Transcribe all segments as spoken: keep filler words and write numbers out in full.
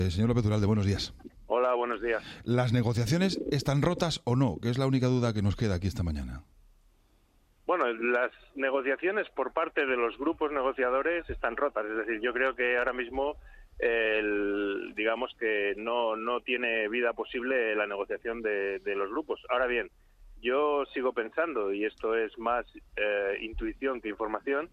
Eh, señor López Uralde, buenos días. Hola, buenos días. ¿Las negociaciones están rotas o no? Que es la única duda que nos queda aquí esta mañana. Bueno, las negociaciones por parte de los grupos negociadores están rotas. Es decir, yo creo que ahora mismo, el, digamos que no, no tiene vida posible la negociación de, de los grupos. Ahora bien, yo sigo pensando, y esto es más eh, intuición que información,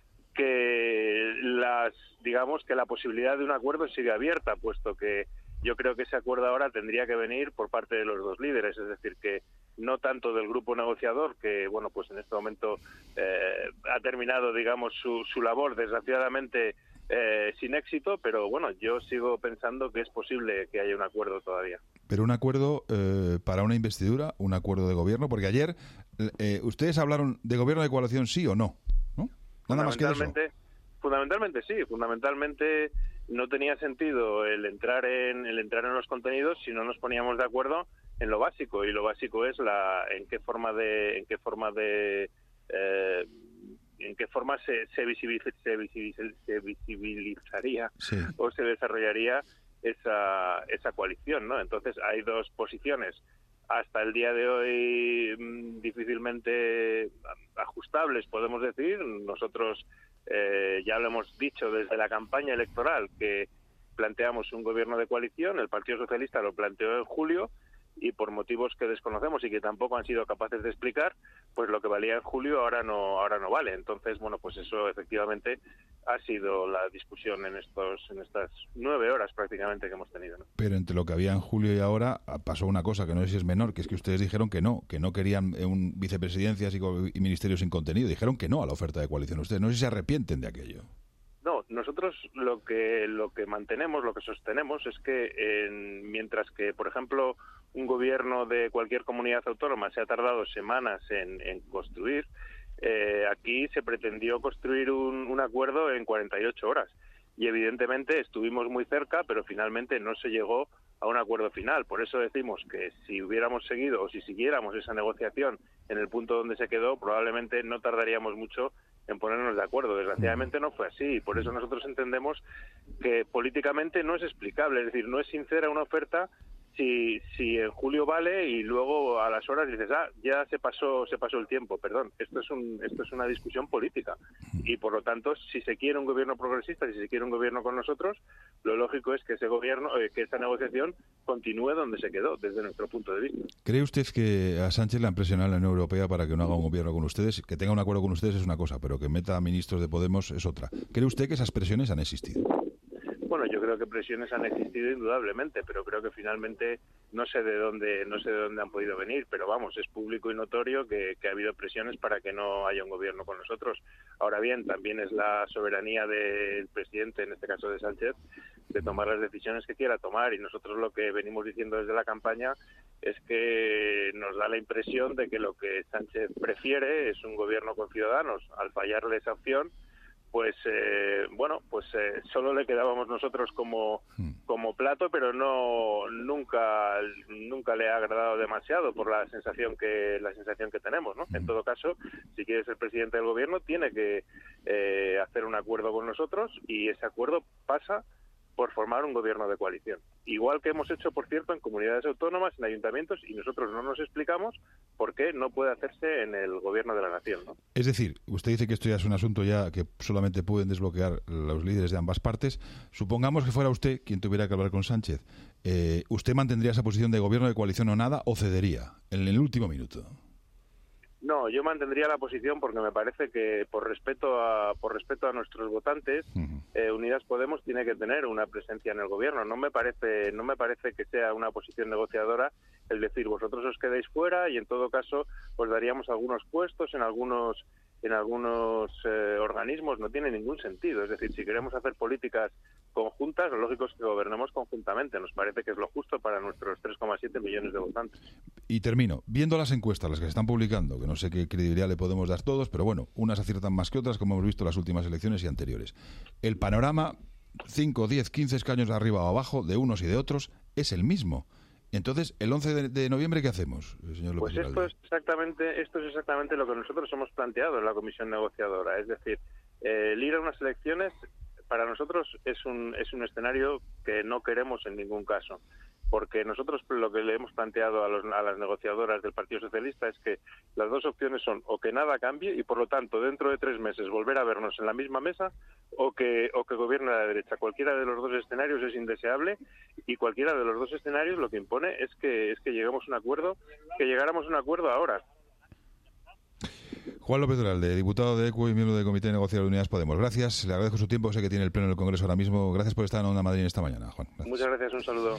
que las, digamos que la posibilidad de un acuerdo sigue abierta, puesto que yo creo que ese acuerdo ahora tendría que venir por parte de los dos líderes, es decir, que no tanto del grupo negociador, que bueno, pues en este momento eh, ha terminado, digamos, su, su labor, desgraciadamente eh, sin éxito, pero bueno, yo sigo pensando que es posible que haya un acuerdo todavía. Pero un acuerdo eh, para una investidura, un acuerdo de gobierno, porque ayer eh, ustedes hablaron de gobierno de coalición, sí o no, ¿no? Nada más que eso. Fundamentalmente sí, fundamentalmente no tenía sentido el entrar en el entrar en los contenidos si no nos poníamos de acuerdo en lo básico, y lo básico es la en qué forma de en qué forma de eh, en qué forma se se, visibiliz, se, visibiliz, se visibilizaría sí. o se desarrollaría esa esa coalición, ¿no? Entonces hay dos posiciones hasta el día de hoy mmm, difícilmente ajustables, podemos decir. Nosotros eh, ya lo hemos dicho desde la campaña electoral que planteamos un gobierno de coalición. El Partido Socialista lo planteó en julio y por motivos que desconocemos y que tampoco han sido capaces de explicar, pues lo que valía en julio ahora no ahora no vale. Entonces, bueno, pues eso efectivamente ha sido la discusión en estos en estas nueve horas prácticamente que hemos tenido, ¿no? Pero entre lo que había en julio y ahora pasó una cosa que no sé si es menor, que es que ustedes dijeron que no, que no querían un vicepresidencias y, y ministerios sin contenido. Dijeron que no a la oferta de coalición. Ustedes no sé si se arrepienten de aquello. No, nosotros lo que lo que mantenemos, lo que sostenemos es que en, mientras que, por ejemplo, un gobierno de cualquier comunidad autónoma se ha tardado semanas en, en construir, eh, aquí se pretendió construir un, un acuerdo en cuarenta y ocho horas. Y evidentemente estuvimos muy cerca, pero finalmente no se llegó a un acuerdo final. Por eso decimos que si hubiéramos seguido o si siguiéramos esa negociación en el punto donde se quedó, probablemente no tardaríamos mucho en ponernos de acuerdo. Desgraciadamente no fue así, y por eso nosotros entendemos que políticamente no es explicable, es decir, no es sincera una oferta si si en julio vale y luego a las horas dices, ah, ya se pasó se pasó el tiempo. Perdón, esto es un esto es una discusión política, y por lo tanto, si se quiere un gobierno progresista, si se quiere un gobierno con nosotros, lo lógico es que ese gobierno, eh, que esa negociación continúe donde se quedó, desde nuestro punto de vista. ¿Cree usted que a Sánchez le han presionado en la Unión Europea para que no haga un gobierno con ustedes? Que tenga un acuerdo con ustedes es una cosa, pero que meta a ministros de Podemos es otra. ¿Cree usted que esas presiones han existido? Bueno, yo creo que presiones han existido indudablemente, pero creo que finalmente no sé de dónde no sé de dónde han podido venir, pero vamos, es público y notorio que, que ha habido presiones para que no haya un gobierno con nosotros. Ahora bien, también es la soberanía del presidente, en este caso de Sánchez, de tomar las decisiones que quiera tomar, y nosotros lo que venimos diciendo desde la campaña es que nos da la impresión de que lo que Sánchez prefiere es un gobierno con Ciudadanos. Al fallarle esa opción, pues eh, bueno, pues eh, solo le quedábamos nosotros como como plato, pero no nunca nunca le ha agradado demasiado por la sensación que la sensación que tenemos, ¿no? En todo caso, si quiere ser presidente del gobierno, tiene que eh, hacer un acuerdo con nosotros, y ese acuerdo pasa por formar un gobierno de coalición. Igual que hemos hecho, por cierto, en comunidades autónomas, en ayuntamientos, y nosotros no nos explicamos por qué no puede hacerse en el gobierno de la nación, ¿no? Es decir, usted dice que esto ya es un asunto ya que solamente pueden desbloquear los líderes de ambas partes. Supongamos que fuera usted quien tuviera que hablar con Sánchez. Eh, ¿Usted mantendría esa posición de gobierno de coalición o nada, o cedería en el último minuto? No, yo mantendría la posición porque me parece que por respeto a por respeto a nuestros votantes, uh-huh. eh, Unidas Podemos tiene que tener una presencia en el gobierno. No me parece no me parece que sea una posición negociadora el decir vosotros os quedáis fuera y en todo caso os daríamos algunos puestos en algunos en algunos eh, organismos. No tiene ningún sentido. Es decir, si queremos hacer políticas conjuntas, lo lógico es que gobernemos conjuntamente. Nos parece que es lo justo para nuestros tres coma siete millones de votantes. Y termino. Viendo las encuestas, las que se están publicando, que no sé qué credibilidad le podemos dar todos, pero bueno, unas aciertan más que otras, como hemos visto en las últimas elecciones y anteriores. El panorama, cinco, diez, quince escaños arriba o abajo, de unos y de otros, es el mismo. Entonces, el once de noviembre, ¿qué hacemos, señor López Pues esto es exactamente esto es exactamente lo que nosotros hemos planteado en la comisión negociadora. Es decir, eh, el ir a unas elecciones para nosotros es un, es un escenario que no queremos en ningún caso, porque nosotros lo que le hemos planteado a, los, a las negociadoras del Partido Socialista es que las dos opciones son o que nada cambie y, por lo tanto, dentro de tres meses volver a vernos en la misma mesa, o que o que gobierne la derecha. Cualquiera de los dos escenarios es indeseable, y cualquiera de los dos escenarios lo que impone es que es que lleguemos a un acuerdo, que llegáramos a un acuerdo ahora. Juan López Duralde, diputado de E C U y miembro del Comité de Negociador de Unidas Podemos. Gracias, le agradezco su tiempo, sé que tiene el pleno del Congreso ahora mismo. Gracias por estar en Onda Madrid esta mañana, Juan. Gracias. Muchas gracias, un saludo.